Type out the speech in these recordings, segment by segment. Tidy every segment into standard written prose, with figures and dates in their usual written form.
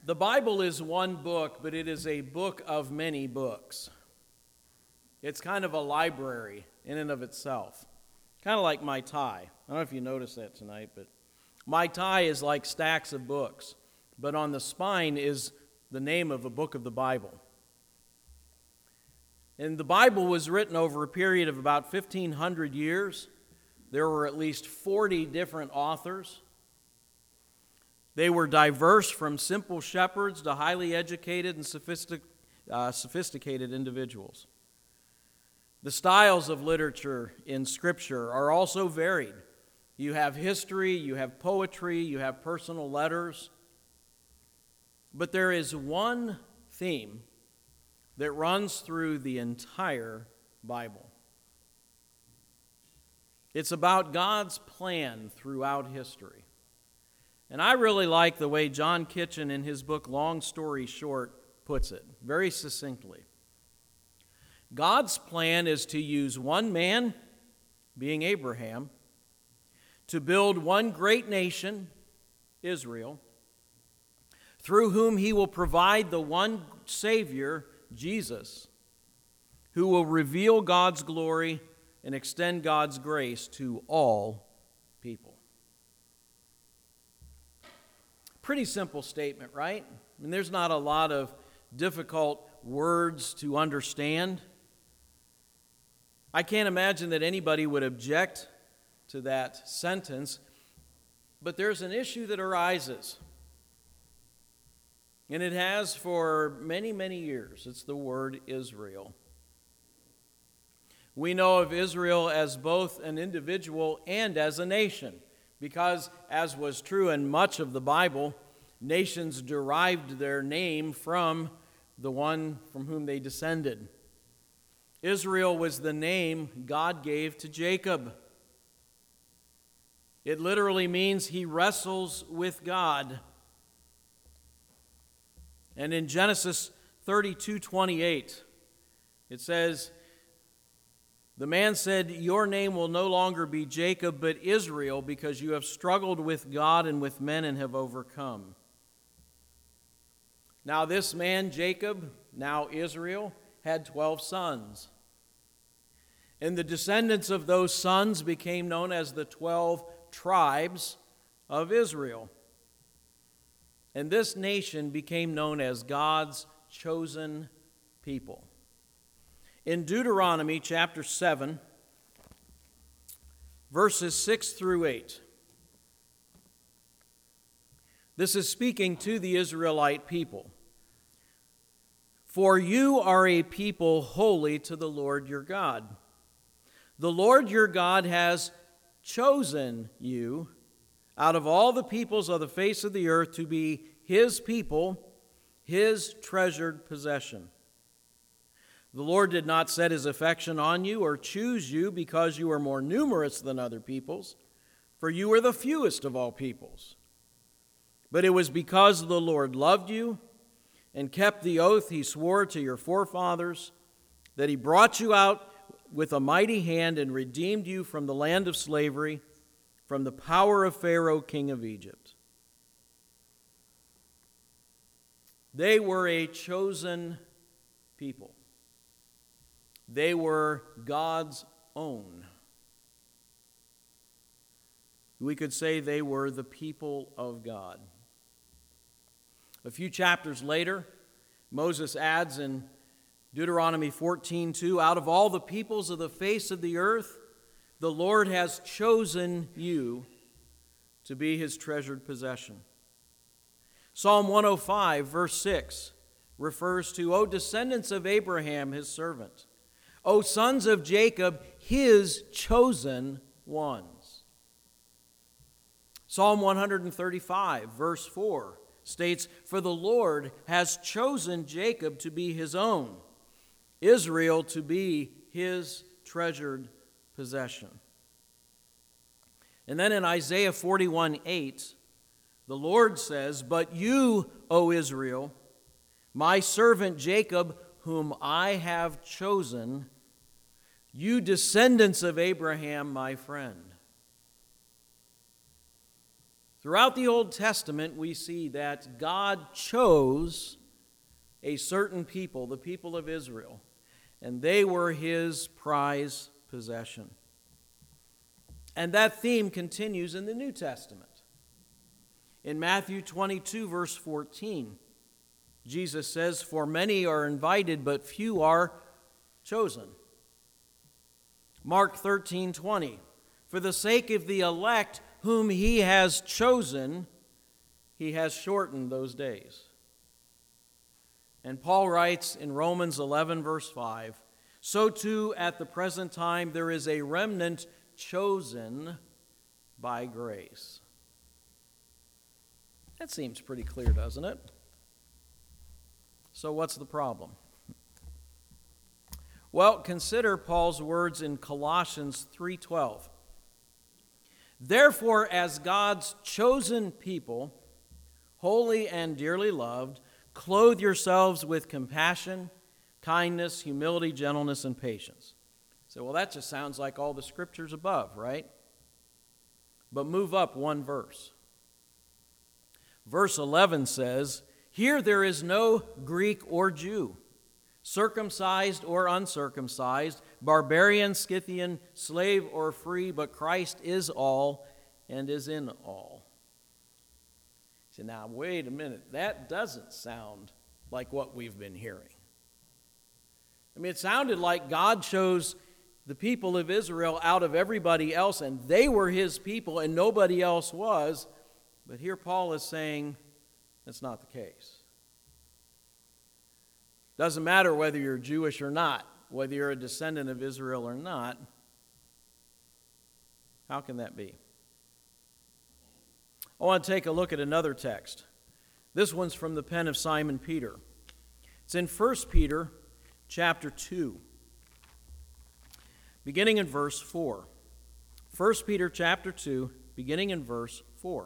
The Bible is one book, but it is a book of many books. It's kind of a library in and of itself. Kind of like my tie. I don't know if you noticed that tonight, but my tie is like stacks of books. But on the spine is the name of a book of the Bible. And the Bible was written over a period of about 1,500 years. There were at least 40 different authors. They were diverse from simple shepherds to highly educated and sophisticated individuals. The styles of literature in Scripture are also varied. You have history, you have poetry, you have personal letters. But there is one theme that runs through the entire Bible. It's about God's plan throughout history. And I really like the way John Kitchen in his book Long Story Short puts it, very succinctly. God's plan is to use one man, being Abraham, to build one great nation, Israel, through whom he will provide the one Savior, Jesus, who will reveal God's glory and extend God's grace to all people. Pretty simple statement, right? I mean, there's not a lot of difficult words to understand. I can't imagine that anybody would object to that sentence, but there's an issue that arises, and it has for many, many years. It's the word Israel. We know of Israel as both an individual and as a nation, because, as was true in much of the Bible, nations derived their name from the one from whom they descended. Israel was the name God gave to Jacob. It literally means he wrestles with God. And in Genesis 32:28, it says, "The man said, 'Your name will no longer be Jacob, but Israel, because you have struggled with God and with men and have overcome.'" Now this man, Jacob, now Israel, had 12 sons. And the descendants of those sons became known as the 12 tribes of Israel. And this nation became known as God's chosen people. In Deuteronomy chapter 7, verses 6 through 8, this is speaking to the Israelite people. "For you are a people holy to the Lord your God. The Lord your God has chosen you out of all the peoples of the face of the earth to be his people, his treasured possession. The Lord did not set his affection on you or choose you because you are more numerous than other peoples, for you are the fewest of all peoples. But it was because the Lord loved you and kept the oath he swore to your forefathers, that he brought you out with a mighty hand and redeemed you from the land of slavery, from the power of Pharaoh, king of Egypt." They were a chosen people. They were God's own. We could say they were the people of God. A few chapters later, Moses adds in Deuteronomy 14:2, "Out of all the peoples of the face of the earth, the Lord has chosen you to be his treasured possession." Psalm 105, verse 6, refers to, "O descendants of Abraham, his servant, O sons of Jacob, his chosen ones." Psalm 135, verse 4, states, "For the Lord has chosen Jacob to be his own, Israel to be his treasured possession." And then in Isaiah 41:8, the Lord says, "But you, O Israel, my servant Jacob, whom I have chosen, you descendants of Abraham, my friend." Throughout the Old Testament, we see that God chose a certain people, the people of Israel, and they were his prize possession. And that theme continues in the New Testament. In Matthew 22, verse 14, Jesus says, "For many are invited, but few are chosen." Mark 13:20, "For the sake of the elect whom he has chosen, he has shortened those days." And Paul writes in Romans 11, verse 5, "So too at the present time there is a remnant chosen by grace." That seems pretty clear, doesn't it? So what's the problem? Well, consider Paul's words in Colossians 3:12. "Therefore, as God's chosen people, holy and dearly loved, clothe yourselves with compassion, kindness, humility, gentleness, and patience." So, well, that just sounds like all the scriptures above, right? But move up one verse. Verse 11 says, "Here there is no Greek or Jew, circumcised or uncircumcised, barbarian, Scythian, slave or free, but Christ is all and is in all." So now, wait a minute. That doesn't sound like what we've been hearing. I mean, it sounded like God chose the people of Israel out of everybody else, and they were his people, and nobody else was. But here Paul is saying that's not the case. Doesn't matter whether you're Jewish or not, whether you're a descendant of Israel or not. How can that be? I want to take a look at another text. This one's from the pen of Simon Peter. It's in 1 Peter chapter 2, beginning in verse 4. 1 Peter chapter 2, beginning in verse 4.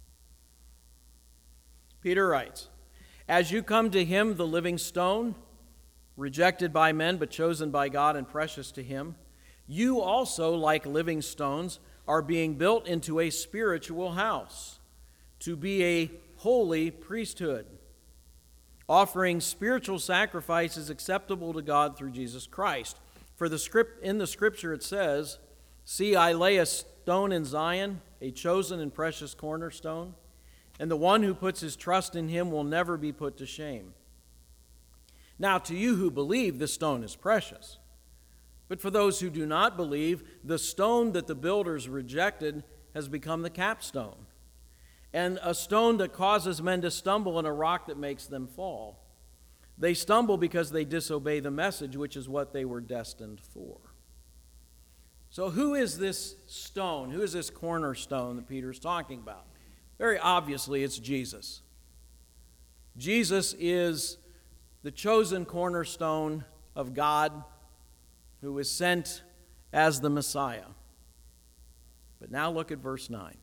Peter writes, "As you come to him, the living stone, rejected by men but chosen by God and precious to him, you also, like living stones, are being built into a spiritual house, to be a holy priesthood, offering spiritual sacrifices acceptable to God through Jesus Christ. For in the scripture it says, 'See, I lay a stone in Zion, a chosen and precious cornerstone, and the one who puts his trust in him will never be put to shame.' Now to you who believe, the stone is precious. But for those who do not believe, the stone that the builders rejected has become the capstone, and a stone that causes men to stumble, and a rock that makes them fall. They stumble because they disobey the message, which is what they were destined for." So who is this stone? Who is this cornerstone that Peter's talking about? Very obviously, it's Jesus. Jesus is the chosen cornerstone of God, who was sent as the Messiah. But now look at verse 9.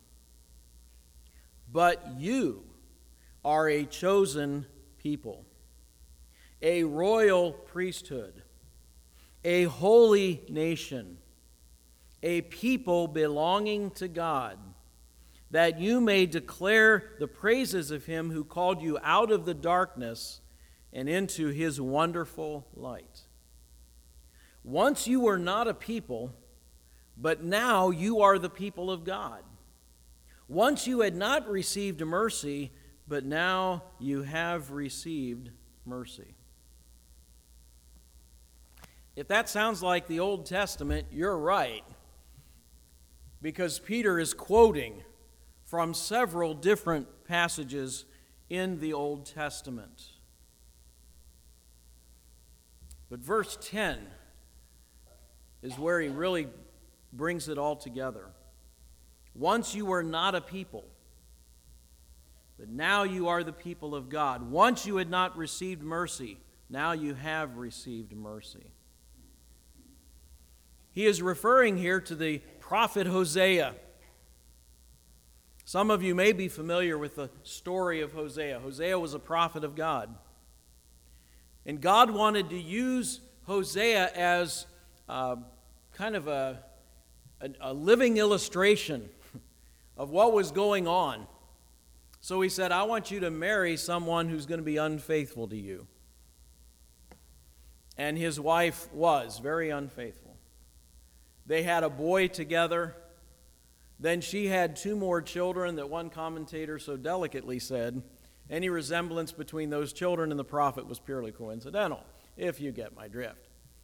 "But you are a chosen people, a royal priesthood, a holy nation, a people belonging to God, that you may declare the praises of him who called you out of the darkness and into his wonderful light. Once you were not a people, but now you are the people of God. Once you had not received mercy, but now you have received mercy." If that sounds like the Old Testament, you're right, because Peter is quoting from several different passages in the Old Testament. But verse 10 is where he really brings it all together. Once you were not a people, but now you are the people of God. Once you had not received mercy, now you have received mercy. He is referring here to the prophet Hosea. Some of you may be familiar with the story of Hosea. Hosea was a prophet of God. And God wanted to use Hosea as kind of a living illustration of what was going on So he said, I want you to marry someone who's going to be unfaithful to you. And his wife was very unfaithful. They had a boy together. Then she had 2 more children that one commentator so delicately said, any resemblance between those children and the prophet was purely coincidental, if you get my drift.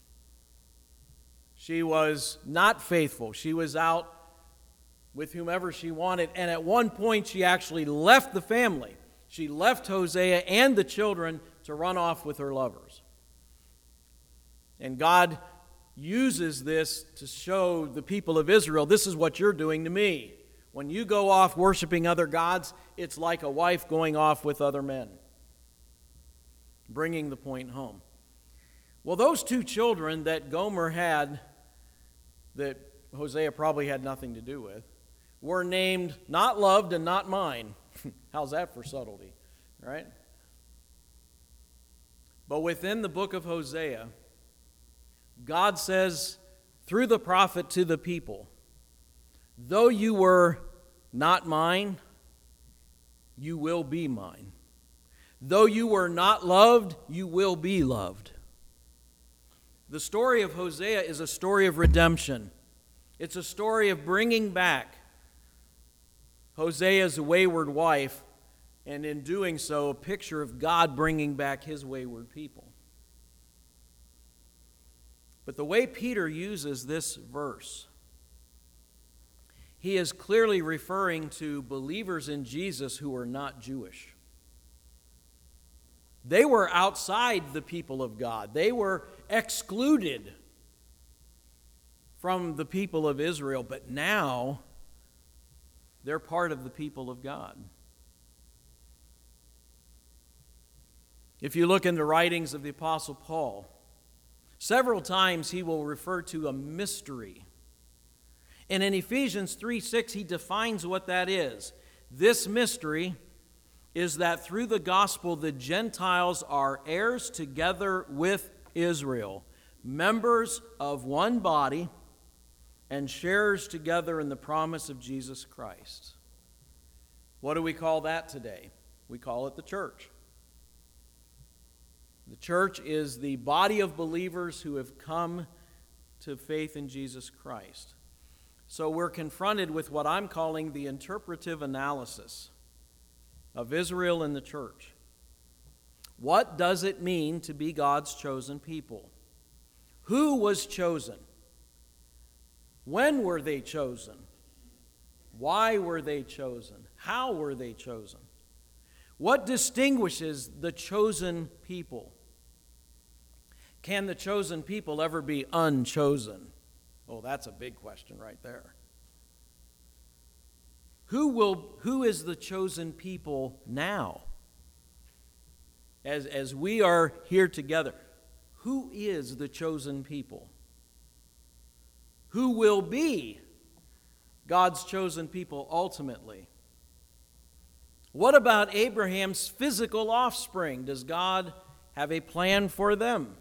She was not faithful. She was out with whomever she wanted, and at one point she actually left the family. She left Hosea and the children to run off with her lovers. And God uses this to show the people of Israel, this is what you're doing to me. When you go off worshiping other gods, it's like a wife going off with other men. Bringing the point home. Well, those 2 children that Gomer had, that Hosea probably had nothing to do with, were named Not Loved and Not Mine. How's that for subtlety, right? But within the book of Hosea, God says through the prophet to the people, though you were not mine, you will be mine. Though you were not loved, you will be loved. The story of Hosea is a story of redemption. It's a story of bringing back Hosea's wayward wife, and in doing so, a picture of God bringing back his wayward people. But the way Peter uses this verse, he is clearly referring to believers in Jesus who are not Jewish. They were outside the people of God. They were excluded from the people of Israel, but now they're part of the people of God. If you look in the writings of the Apostle Paul, several times he will refer to a mystery. And in Ephesians 3:6, he defines what that is. This mystery is that through the gospel, the Gentiles are heirs together with Israel, members of one body, and sharers together in the promise of Jesus Christ. What do we call that today? We call it the church. The church is the body of believers who have come to faith in Jesus Christ. So we're confronted with what I'm calling the interpretive analysis of Israel and the church. What does it mean to be God's chosen people? Who was chosen? When were they chosen? Why were they chosen? How were they chosen? What distinguishes the chosen people? Can the chosen people ever be unchosen? Oh, that's a big question right there. Who is the chosen people now? As we are here together, who is the chosen people? Who will be God's chosen people ultimately? What about Abraham's physical offspring? Does God have a plan for them?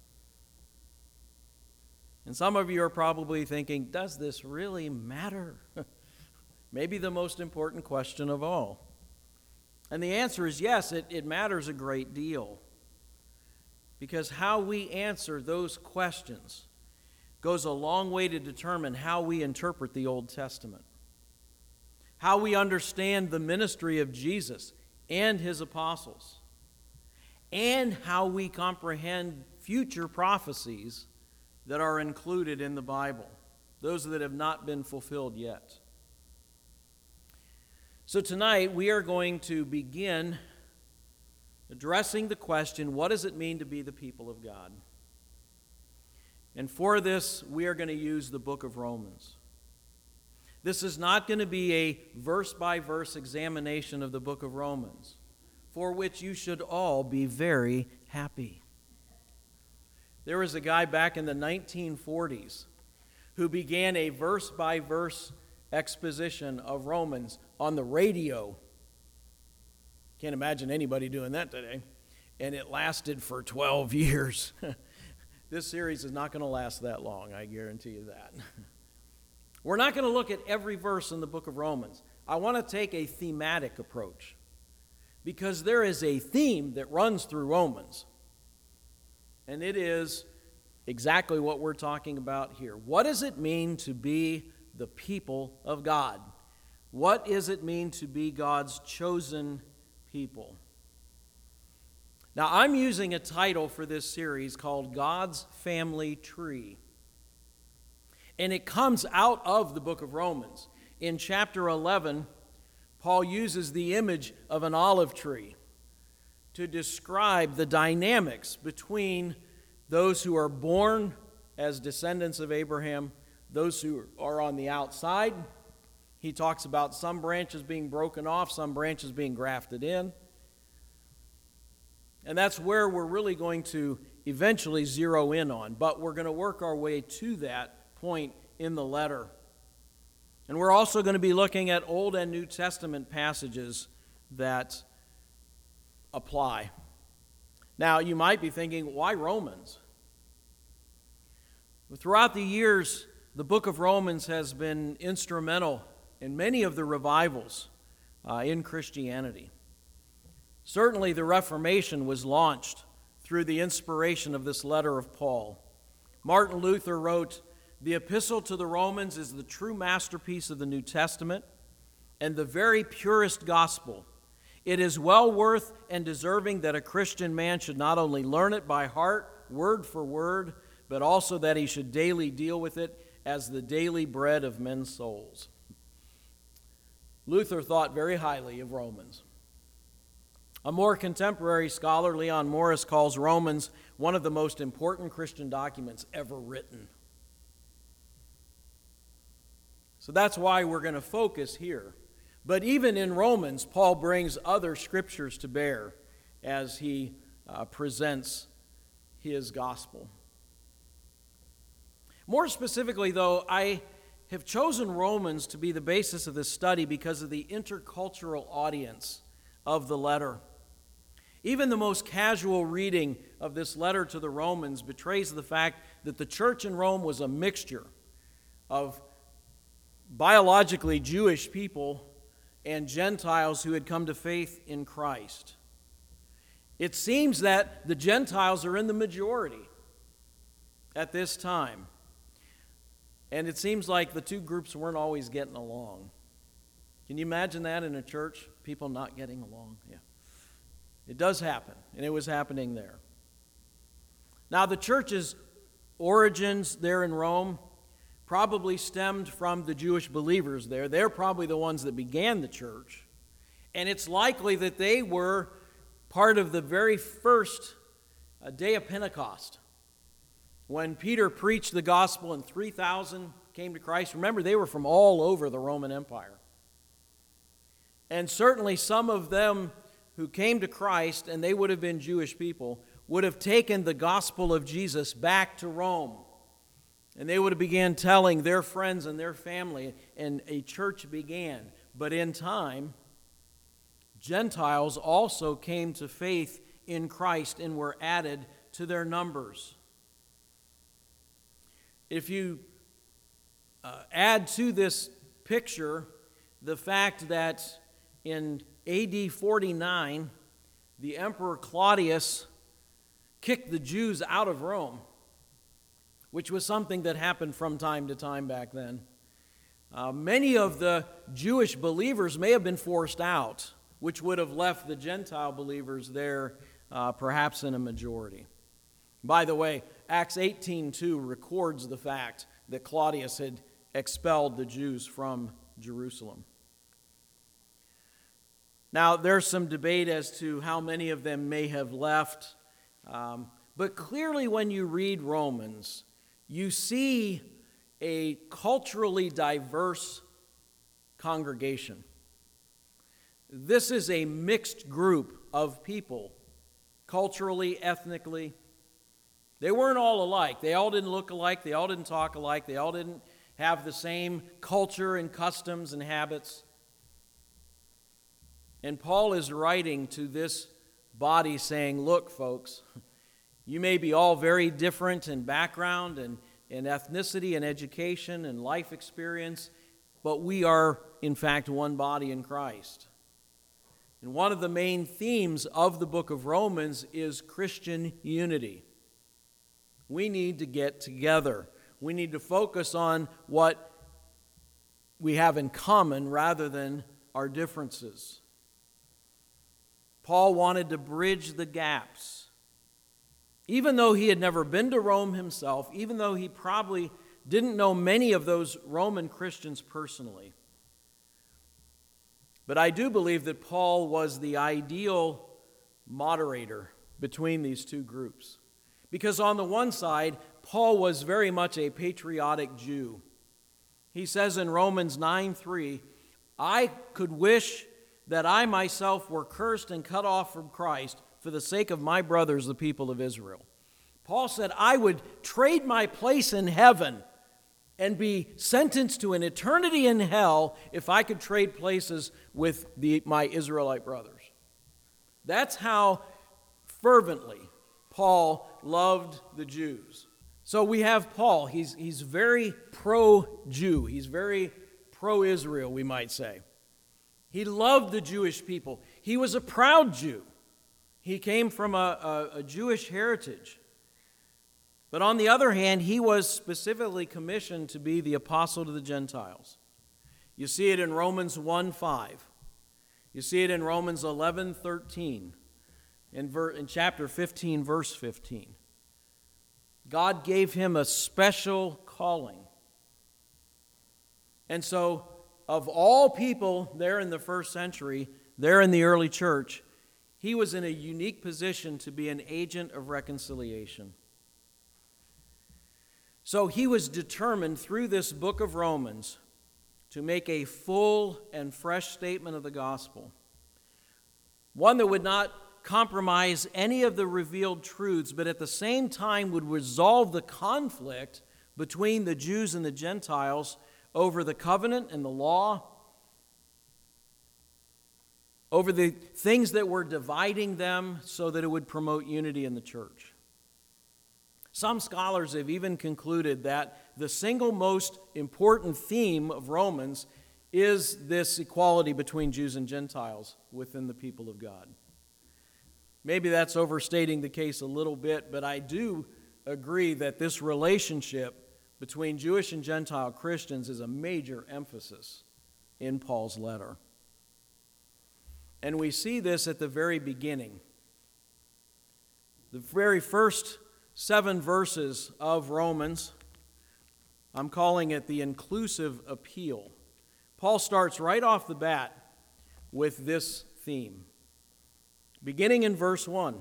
And some of you are probably thinking, does this really matter? Maybe the most important question of all. And the answer is yes, it matters a great deal. Because how we answer those questions goes a long way to determine how we interpret the Old Testament, how we understand the ministry of Jesus and his apostles, and how we comprehend future prophecies that are included in the Bible, those that have not been fulfilled yet. So tonight we are going to begin addressing the question, what does it mean to be the people of God? And for this, we are going to use the book of Romans. This is not going to be a verse-by-verse examination of the book of Romans, for which you should all be very happy. There was a guy back in the 1940s who began a verse-by-verse exposition of Romans on the radio. Can't imagine anybody doing that today. And it lasted for 12 years. This series is not going to last that long, I guarantee you that. We're not going to look at every verse in the book of Romans. I want to take a thematic approach. because there is a theme that runs through Romans, and it is exactly what we're talking about here. What does it mean to be the people of God? What does it mean to be God's chosen people? Now, I'm using a title for this series called God's Family Tree. And it comes out of the book of Romans. In chapter 11, Paul uses the image of an olive tree to describe the dynamics between those who are born as descendants of Abraham, those who are on the outside. He talks about some branches being broken off, some branches being grafted in. And that's where we're really going to eventually zero in on. But we're going to work our way to that point in the letter. And we're also going to be looking at Old and New Testament passages that apply. Now, you might be thinking, why Romans? Throughout the years, the book of Romans has been instrumental in many of the revivals in Christianity. Certainly, the Reformation was launched through the inspiration of this letter of Paul. Martin Luther wrote, "The epistle to the Romans is the true masterpiece of the New Testament and the very purest gospel. It is well worth and deserving that a Christian man should not only learn it by heart, word for word, but also that he should daily deal with it as the daily bread of men's souls." Luther thought very highly of Romans. A more contemporary scholar, Leon Morris, calls Romans one of the most important Christian documents ever written. So that's why we're going to focus here. But even in Romans, Paul brings other scriptures to bear as he presents his gospel. More specifically, though, I have chosen Romans to be the basis of this study because of the intercultural audience of the letter. Even the most casual reading of this letter to the Romans betrays the fact that the church in Rome was a mixture of biologically Jewish people and Gentiles who had come to faith in Christ. It seems that the Gentiles are in the majority at this time. And it seems like the two groups weren't always getting along. Can you imagine that in a church? People not getting along? Yeah. It does happen, and it was happening there. Now, the church's origins there in Rome probably stemmed from the Jewish believers there. They're probably the ones that began the church. And it's likely that they were part of the very first day of Pentecost. When Peter preached the gospel and 3,000 came to Christ, remember, they were from all over the Roman Empire. And certainly some of them who came to Christ, and they would have been Jewish people, would have taken the gospel of Jesus back to Rome. And they would have began telling their friends and their family, and a church began. But in time, Gentiles also came to faith in Christ and were added to their numbers. If you add to this picture the fact that in AD 49, the Emperor Claudius kicked the Jews out of Rome, which was something that happened from time to time back then. Many of the Jewish believers may have been forced out, which would have left the Gentile believers there perhaps in a majority. By the way, Acts 18:2 records the fact that Claudius had expelled the Jews from Jerusalem. Now, there's some debate as to how many of them may have left, but clearly when you read Romans, you see a culturally diverse congregation. This is a mixed group of people, culturally, ethnically. They weren't all alike. They all didn't look alike. They all didn't talk alike. They all didn't have the same culture and customs and habits. And Paul is writing to this body saying, look, folks, you may be all very different in background and in ethnicity and education and life experience, but we are, in fact, one body in Christ. And one of the main themes of the book of Romans is Christian unity. We need to get together. We need to focus on what we have in common rather than our differences. Paul wanted to bridge the gaps. Even though he had never been to Rome himself, even though he probably didn't know many of those Roman Christians personally, but I do believe that Paul was the ideal moderator between these two groups. Because on the one side, Paul was very much a patriotic Jew. He says in Romans 9:3, I could wish that I myself were cursed and cut off from Christ for the sake of my brothers, the people of Israel. Paul said, I would trade my place in heaven and be sentenced to an eternity in hell if I could trade places with my Israelite brothers. That's how fervently Paul loved the Jews. So we have Paul. He's very pro-Jew. He's very pro-Israel, we might say. He loved the Jewish people. He was a proud Jew. He came from a Jewish heritage. But on the other hand, he was specifically commissioned to be the apostle to the Gentiles. You see it in Romans 1:5. You see it in Romans 11:13. In chapter 15, verse 15. God gave him a special calling. And so, of all people there in the first century, there in the early church, he was in a unique position to be an agent of reconciliation. So he was determined through this book of Romans to make a full and fresh statement of the gospel, one that would not compromise any of the revealed truths, but at the same time would resolve the conflict between the Jews and the Gentiles over the covenant and the law, over the things that were dividing them so that it would promote unity in the church. Some scholars have even concluded that the single most important theme of Romans is this equality between Jews and Gentiles within the people of God. Maybe that's overstating the case a little bit, but I do agree that this relationship between Jewish and Gentile Christians is a major emphasis in Paul's letter. And we see this at the very beginning. The very first 7 verses of Romans, I'm calling it the inclusive appeal. Paul starts right off the bat with this theme. Beginning in verse 1.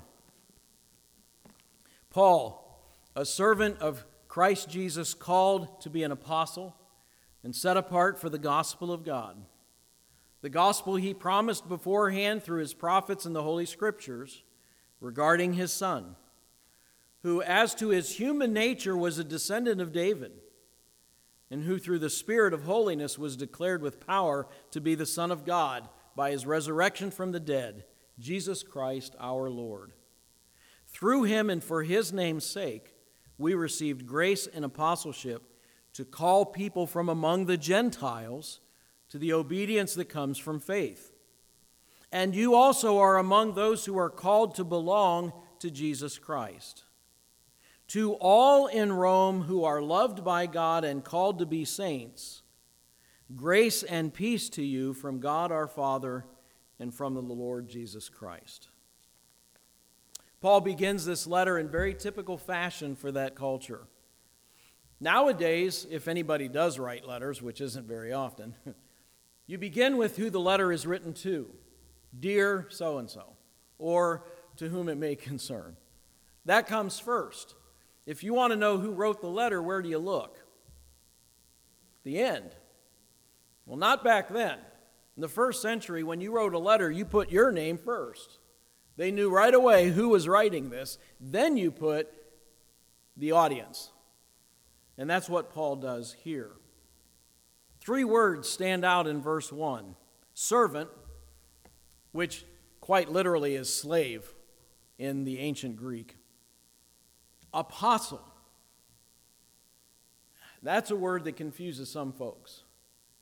Paul, a servant of Christ Jesus, called to be an apostle and set apart for the gospel of God. The gospel he promised beforehand through his prophets in the Holy Scriptures regarding his Son, who as to his human nature was a descendant of David, and who through the Spirit of holiness was declared with power to be the Son of God by his resurrection from the dead, Jesus Christ our Lord. Through him and for his name's sake, we received grace and apostleship to call people from among the Gentiles to the obedience that comes from faith. And you also are among those who are called to belong to Jesus Christ. To all in Rome who are loved by God and called to be saints, grace and peace to you from God our Father and from the Lord Jesus Christ. Paul begins this letter in very typical fashion for that culture. Nowadays, if anybody does write letters, which isn't very often, you begin with who the letter is written to, dear so-and-so, or to whom it may concern. That comes first. If you want to know who wrote the letter, where do you look? The end. Well, not back then. In the first century, when you wrote a letter, you put your name first. They knew right away who was writing this. Then you put the audience. And that's what Paul does here. 3 words stand out in verse 1. Servant, which quite literally is slave in the ancient Greek. Apostle. That's a word that confuses some folks.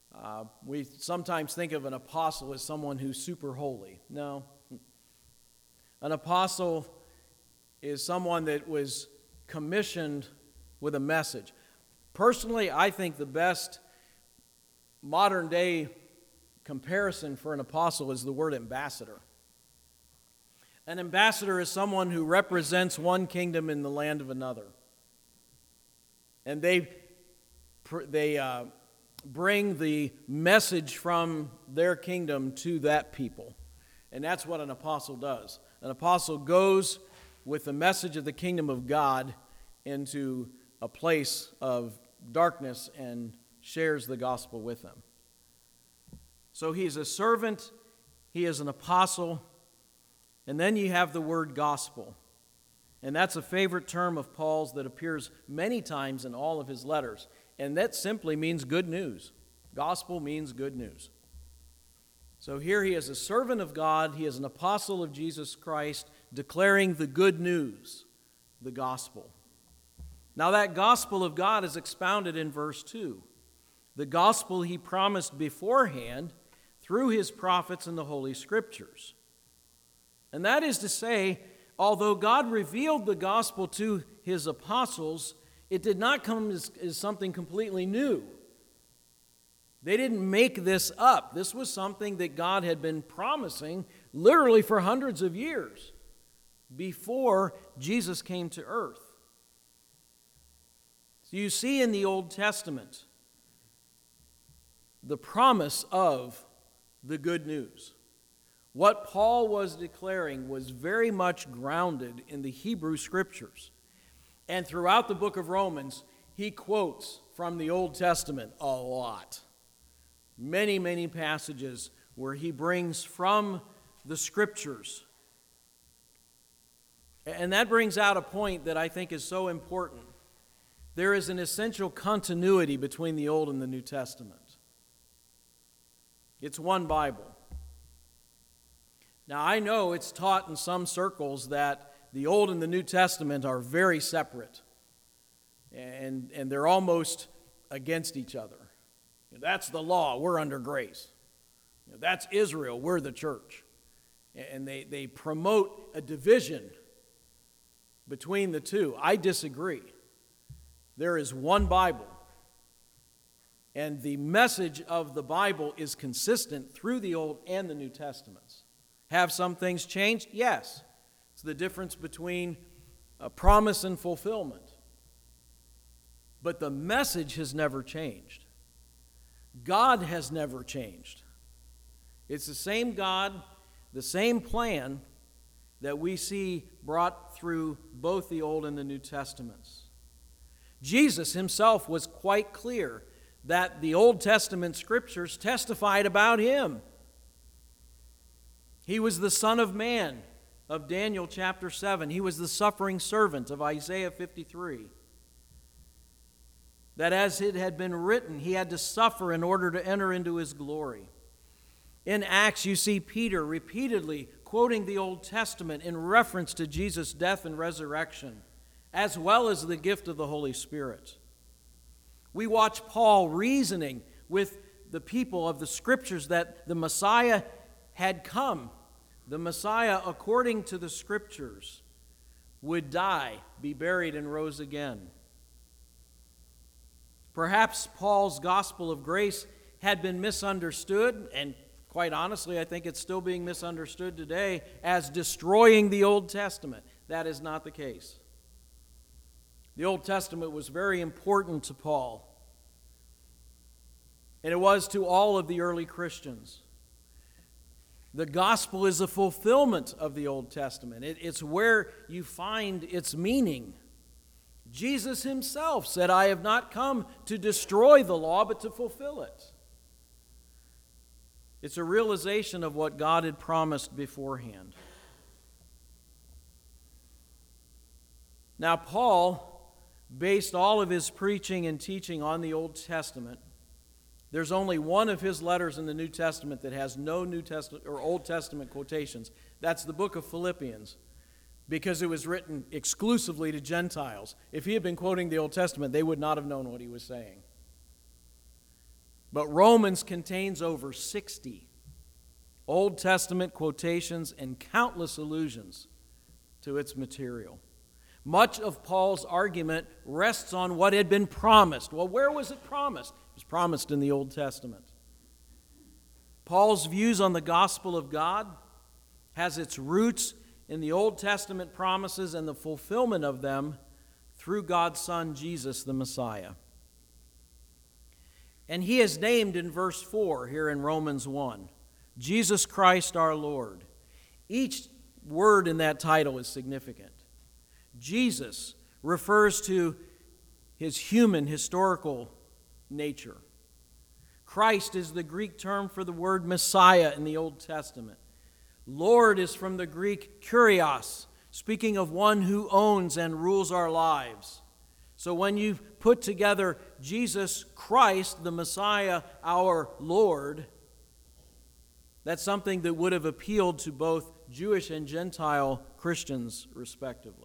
We sometimes think of an apostle as someone who's super holy. No. An apostle is someone that was commissioned with a message. Personally, I think the best modern day comparison for an apostle is the word ambassador. An ambassador is someone who represents one kingdom in the land of another. And they bring the message from their kingdom to that people. And that's what an apostle does. An apostle goes with the message of the kingdom of God into a place of darkness and shares the gospel with them. So he's a servant, he is an apostle, and then you have the word gospel. And that's a favorite term of Paul's that appears many times in all of his letters. And that simply means good news. Gospel means good news. So here he is a servant of God, he is an apostle of Jesus Christ, declaring the good news, the gospel. Now that gospel of God is expounded in verse 2. The gospel he promised beforehand through his prophets in the Holy Scriptures. And that is to say, although God revealed the gospel to his apostles, it did not come as something completely new. They didn't make this up. This was something that God had been promising literally for hundreds of years before Jesus came to earth. So you see in the Old Testament the promise of the good news. What Paul was declaring was very much grounded in the Hebrew Scriptures. And throughout the book of Romans, he quotes from the Old Testament a lot. Many, many passages where he brings from the Scriptures. And that brings out a point that I think is so important. There is an essential continuity between the Old and the New Testament. It's one Bible. Now, I know it's taught in some circles that the Old and the New Testament are very separate, and they're almost against each other. That's the law, we're under grace. That's Israel, we're the church. And they promote a division between the two. I disagree. There is one Bible, and the message of the Bible is consistent through the Old and the New Testaments. Have some things changed? Yes. It's the difference between promise and fulfillment. But the message has never changed. God has never changed. It's the same God, the same plan that we see brought through both the Old and the New Testaments. Jesus himself was quite clear that the Old Testament scriptures testified about him. He was the Son of Man of Daniel chapter 7. He was the suffering servant of Isaiah 53. That as it had been written, he had to suffer in order to enter into his glory. In Acts, you see Peter repeatedly quoting the Old Testament in reference to Jesus' death and resurrection, as well as the gift of the Holy Spirit. We watch Paul reasoning with the people of the Scriptures that the Messiah had come. The Messiah, according to the Scriptures, would die, be buried, and rose again. Perhaps Paul's gospel of grace had been misunderstood, and quite honestly, I think it's still being misunderstood today as destroying the Old Testament. That is not the case. The Old Testament was very important to Paul, and it was to all of the early Christians. The gospel is a fulfillment of the Old Testament. It's where you find its meaning. Jesus himself said, "I have not come to destroy the law, but to fulfill it." It's a realization of what God had promised beforehand. Now, Paul based all of his preaching and teaching on the Old Testament. There's only one of his letters in the New Testament that has no New Testament or Old Testament quotations. That's the book of Philippians, because it was written exclusively to Gentiles. If he had been quoting the Old Testament, they would not have known what he was saying. But Romans contains over 60 Old Testament quotations and countless allusions to its material. Much of Paul's argument rests on what had been promised. Well, where was it promised? It was promised in the Old Testament. Paul's views on the gospel of God has its roots in the Old Testament promises and the fulfillment of them through God's Son, Jesus the Messiah. And he is named in verse 4 here in Romans 1, Jesus Christ our Lord. Each word in that title is significant. Jesus refers to his human, historical nature. Christ is the Greek term for the word Messiah in the Old Testament. Lord is from the Greek kurios, speaking of one who owns and rules our lives. So when you put together Jesus Christ, the Messiah, our Lord, that's something that would have appealed to both Jewish and Gentile Christians, respectively.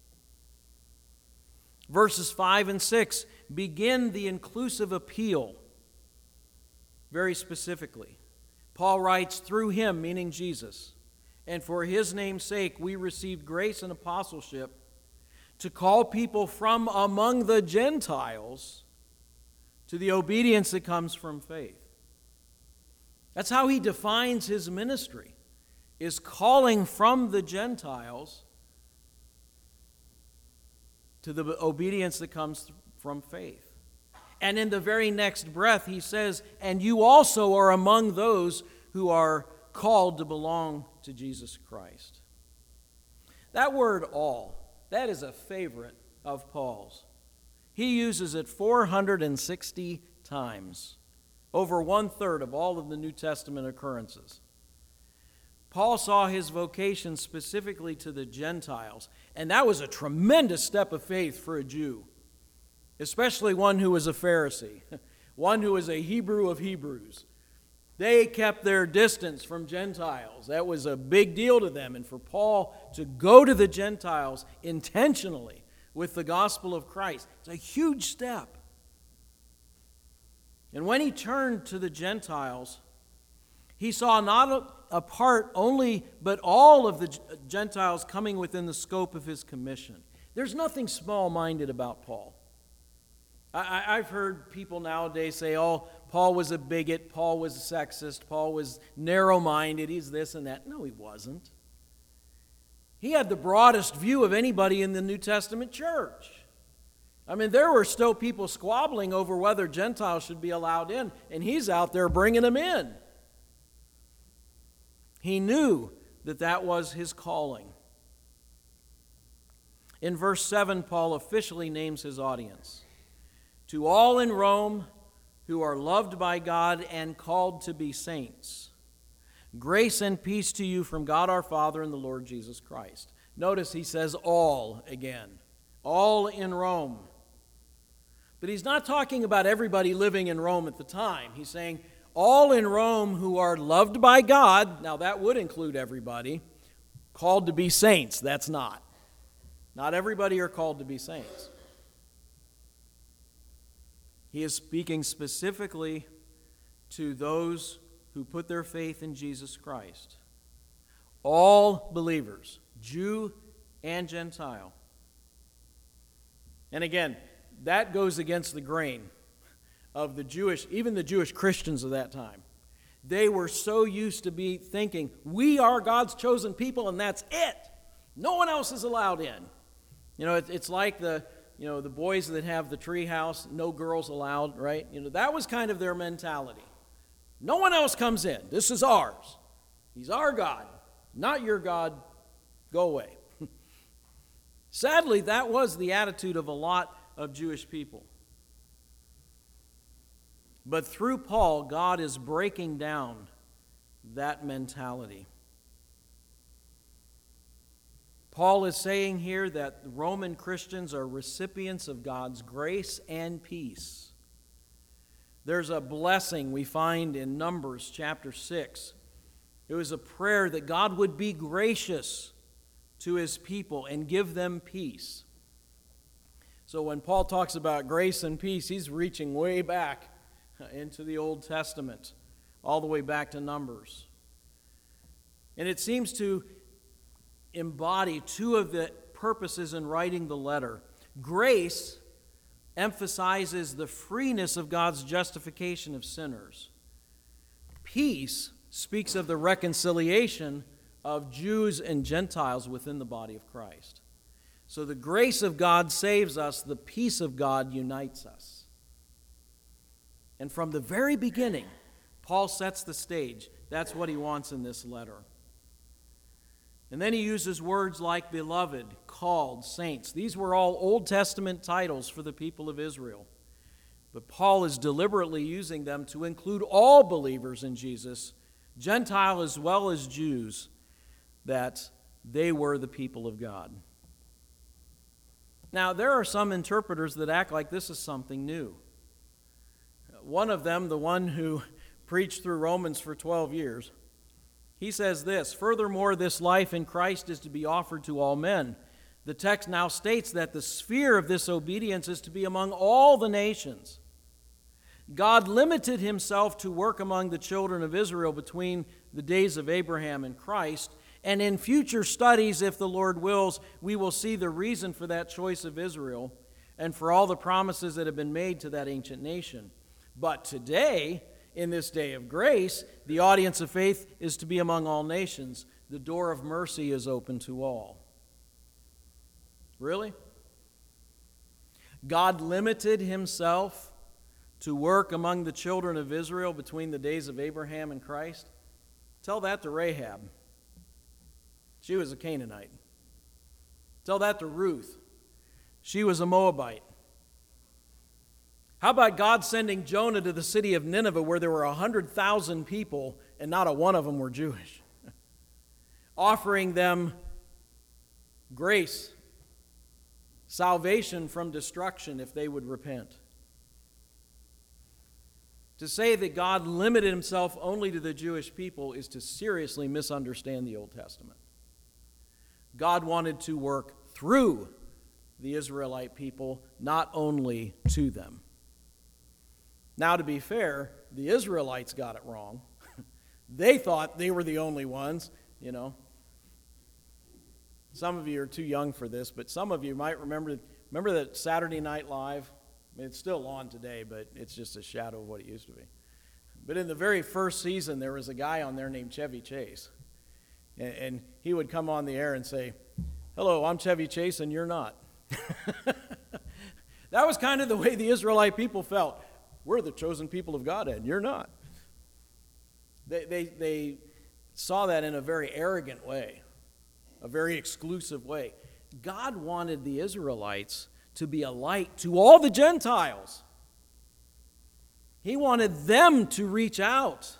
Verses 5 and 6 begin the inclusive appeal very specifically. Paul writes, through him, meaning Jesus, and for his name's sake we received grace and apostleship to call people from among the Gentiles to the obedience that comes from faith. That's how he defines his ministry, is calling from the Gentiles to the obedience that comes from faith. And in the very next breath, he says, and you also are among those who are called to belong to Jesus Christ. That word all, that is a favorite of Paul's. He uses it 460 times, over 1/3 of all of the New Testament occurrences. Paul saw his vocation specifically to the Gentiles, and that was a tremendous step of faith for a Jew, especially one who was a Pharisee, one who was a Hebrew of Hebrews. They kept their distance from Gentiles. That was a big deal to them. And for Paul to go to the Gentiles intentionally with the gospel of Christ, it's a huge step. And when he turned to the Gentiles, he saw not a part only, but all of the Gentiles coming within the scope of his commission. There's nothing small-minded about Paul. I've heard people nowadays say, oh, Paul was a bigot, Paul was a sexist, Paul was narrow-minded, he's this and that. No, he wasn't. He had the broadest view of anybody in the New Testament church. I mean, there were still people squabbling over whether Gentiles should be allowed in, and he's out there bringing them in. He knew that that was his calling. In verse 7, Paul officially names his audience. To all in Rome who are loved by God and called to be saints, grace and peace to you from God our Father and the Lord Jesus Christ. Notice he says all again. All in Rome. But he's not talking about everybody living in Rome at the time. He's saying all in Rome who are loved by God. Now that would include everybody. Called to be saints. That's not. Not everybody are called to be saints. He is speaking specifically to those who put their faith in Jesus Christ. All believers, Jew and Gentile. And again, that goes against the grain of the Jewish, even the Jewish Christians of that time. They were so used to be thinking, we are God's chosen people and that's it. No one else is allowed in. You know, it's like the boys that have the tree house, no girls allowed, right? You know, that was kind of their mentality. No one else comes in. This is ours. He's our God, not your God. Go away. Sadly, that was the attitude of a lot of Jewish people. But through Paul, God is breaking down that mentality. Paul is saying here that Roman Christians are recipients of God's grace and peace. There's a blessing we find in Numbers chapter 6. It was a prayer that God would be gracious to his people and give them peace. So when Paul talks about grace and peace, he's reaching way back into the Old Testament, all the way back to Numbers. And it seems to embody two of the purposes in writing the letter. Grace emphasizes the freeness of God's justification of sinners. Peace speaks of the reconciliation of Jews and Gentiles within the body of Christ. So the grace of God saves us, the peace of God unites us. And from the very beginning, Paul sets the stage. That's what he wants in this letter. And then he uses words like beloved, called, saints. These were all Old Testament titles for the people of Israel. But Paul is deliberately using them to include all believers in Jesus, Gentile as well as Jews, that they were the people of God. Now, there are some interpreters that act like this is something new. One of them, the one who preached through Romans for 12 years, he says this, furthermore, this life in Christ is to be offered to all men. The text now states that the sphere of this obedience is to be among all the nations. God limited himself to work among the children of Israel between the days of Abraham and Christ, and in future studies, if the Lord wills, we will see the reason for that choice of Israel and for all the promises that have been made to that ancient nation. But today, in this day of grace, the audience of faith is to be among all nations. The door of mercy is open to all. Really? God limited himself to work among the children of Israel between the days of Abraham and Christ? Tell that to Rahab. She was a Canaanite. Tell that to Ruth. She was a Moabite. How about God sending Jonah to the city of Nineveh where there were 100,000 people and not a one of them were Jewish? Offering them grace, salvation from destruction if they would repent. To say that God limited himself only to the Jewish people is to seriously misunderstand the Old Testament. God wanted to work through the Israelite people, not only to them. Now, to be fair, the Israelites got it wrong. They thought they were the only ones, you know. Some of you are too young for this, but some of you might remember that Saturday Night Live? I mean, it's still on today, but it's just a shadow of what it used to be. But in the very first season, there was a guy on there named Chevy Chase. And he would come on the air and say, "Hello, I'm Chevy Chase, and you're not." That was kind of the way the Israelite people felt. We're the chosen people of God, and you're not. They saw that in a very arrogant way, a very exclusive way. God wanted the Israelites to be a light to all the Gentiles. He wanted them to reach out.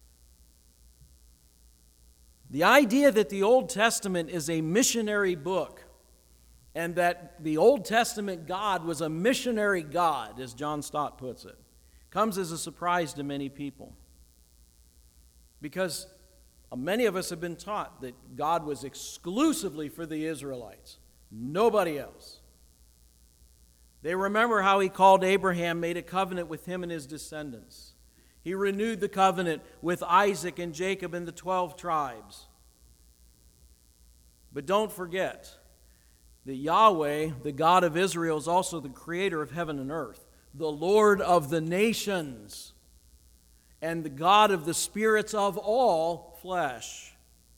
The idea that the Old Testament is a missionary book and that the Old Testament God was a missionary God, as John Stott puts it, comes as a surprise to many people. Because many of us have been taught that God was exclusively for the Israelites, nobody else. They remember how he called Abraham, made a covenant with him and his descendants. He renewed the covenant with Isaac and Jacob and the 12 tribes. But don't forget that Yahweh, the God of Israel, is also the creator of heaven and earth, the Lord of the nations, and the God of the spirits of all flesh.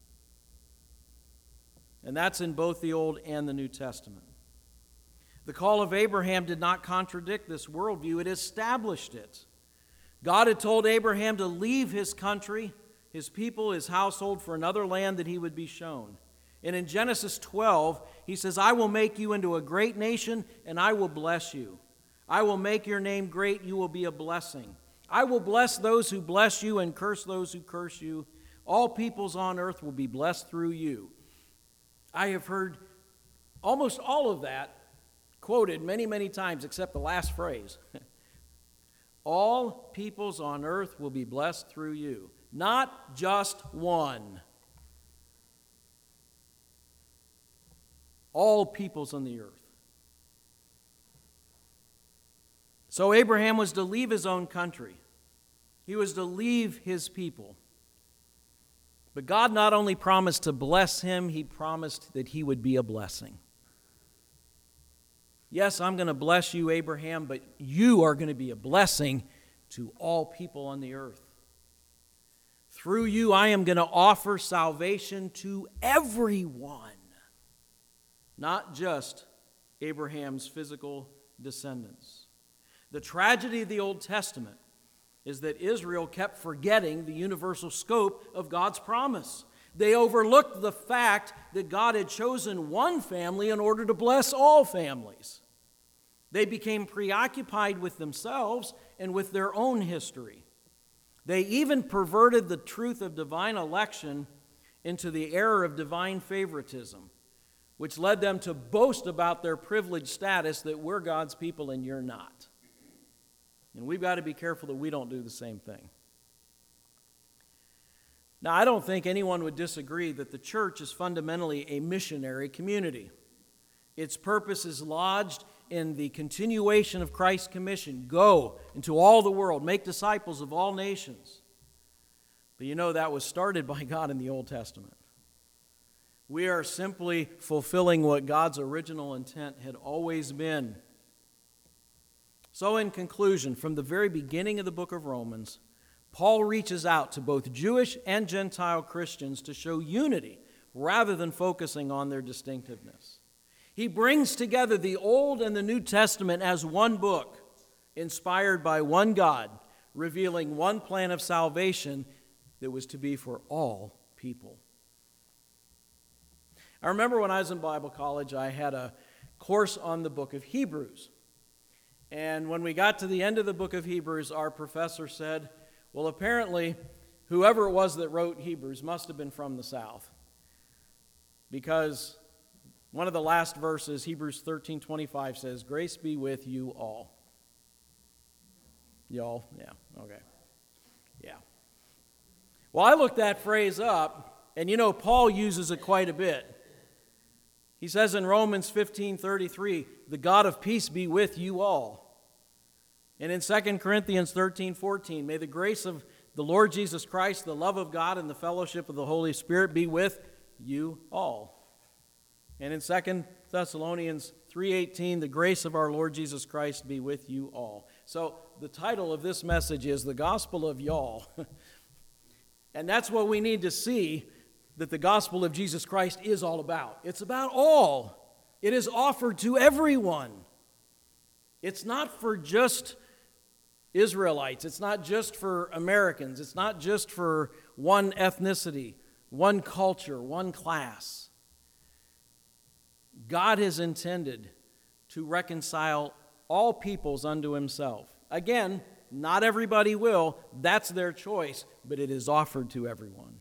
And that's in both the Old and the New Testament. The call of Abraham did not contradict this worldview, it established it. God had told Abraham to leave his country, his people, his household for another land that he would be shown. And in Genesis 12, he says, "I will make you into a great nation, and I will bless you. I will make your name great, you will be a blessing. I will bless those who bless you and curse those who curse you. All peoples on earth will be blessed through you." I have heard almost all of that quoted many, many times, except the last phrase. All peoples on earth will be blessed through you. Not just one. All peoples on the earth. So Abraham was to leave his own country, He was to leave his people. But God not only promised to bless him, he promised that he would be a blessing. Yes, I'm going to bless you, Abraham, but you are going to be a blessing to all people on the earth. Through you, I am going to offer salvation to everyone, not just Abraham's physical descendants. The tragedy of the Old Testament is that Israel kept forgetting the universal scope of God's promise. They overlooked the fact that God had chosen one family in order to bless all families. They became preoccupied with themselves and with their own history. They even perverted the truth of divine election into the error of divine favoritism, which led them to boast about their privileged status that we're God's people and you're not. And we've got to be careful that we don't do the same thing. Now, I don't think anyone would disagree that the church is fundamentally a missionary community. Its purpose is lodged in the continuation of Christ's commission. Go into all the world, make disciples of all nations. But you know that was started by God in the Old Testament. We are simply fulfilling what God's original intent had always been. So in conclusion, from the very beginning of the book of Romans, Paul reaches out to both Jewish and Gentile Christians to show unity rather than focusing on their distinctiveness. He brings together the Old and the New Testament as one book, inspired by one God, revealing one plan of salvation that was to be for all people. I remember when I was in Bible college, I had a course on the book of Hebrews. And when we got to the end of the book of Hebrews, our professor said, well, apparently, whoever it was that wrote Hebrews must have been from the South. Because one of the last verses, Hebrews 13:25, says, grace be with you all. Y'all? Yeah, okay. Yeah. Well, I looked that phrase up, and you know, Paul uses it quite a bit. He says in Romans 15:33, the God of peace be with you all. And in 2 Corinthians 13:14, may the grace of the Lord Jesus Christ, the love of God, and the fellowship of the Holy Spirit be with you all. And in 2 Thessalonians 3:18, the grace of our Lord Jesus Christ be with you all. So the title of this message is The Gospel of Y'all. And that's what we need to see that the gospel of Jesus Christ is all about. It's about all. It is offered to everyone. It's not for just Israelites. It's not just for Americans. It's not just for one ethnicity, one culture, one class. God has intended to reconcile all peoples unto himself. Again, not everybody will. That's their choice, but it is offered to everyone.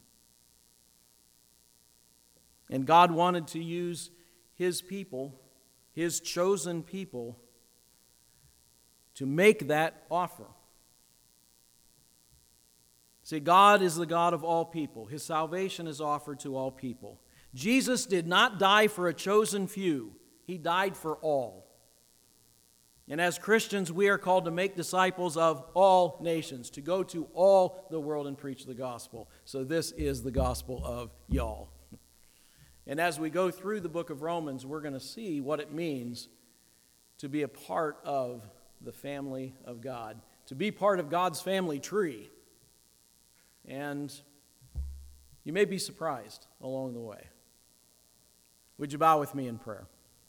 And God wanted to use his people, his chosen people, to make that offer. See, God is the God of all people. His salvation is offered to all people. Jesus did not die for a chosen few. He died for all. And as Christians, we are called to make disciples of all nations, to go to all the world and preach the gospel. So this is the gospel of y'all. And as we go through the book of Romans, we're going to see what it means to be a part of the family of God, to be part of God's family tree. And you may be surprised along the way. Would you bow with me in prayer?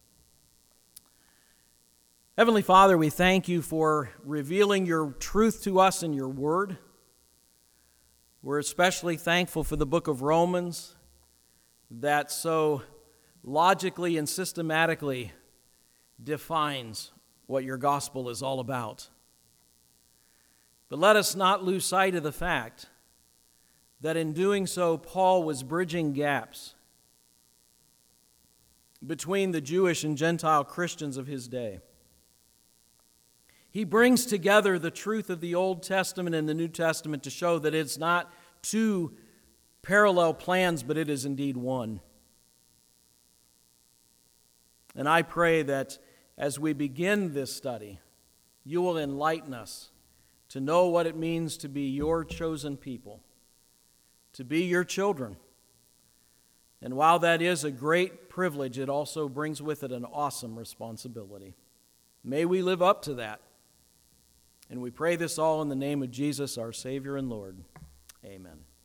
Heavenly Father, we thank you for revealing your truth to us in your word. We're especially thankful for the book of Romans that so logically and systematically defines what your gospel is all about. But let us not lose sight of the fact that in doing so, Paul was bridging gaps between the Jewish and Gentile Christians of his day. He brings together the truth of the Old Testament and the New Testament to show that it's not two parallel plans, but it is indeed one. And I pray that as we begin this study, you will enlighten us to know what it means to be your chosen people, to be your children. And while that is a great privilege, it also brings with it an awesome responsibility. May we live up to that. And we pray this all in the name of Jesus, our Savior and Lord. Amen.